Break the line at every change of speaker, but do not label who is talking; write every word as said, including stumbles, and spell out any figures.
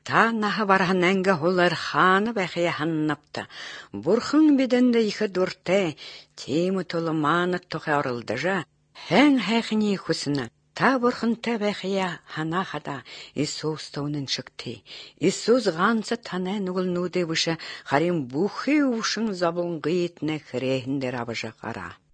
Та наха барханнанга холар ханы бәхия ханнапта. Бурхын беденде ихы дурте, тему толыманы тоқы арылдыжа, хэн хэхни хусына. Та бурхын та бәхия хана хада, Иисус таунын шыкты. Иисус ғанса танай нугыл нуде выша, харим бухи ушын забылын гыйтне хрехіндер абыжа қара.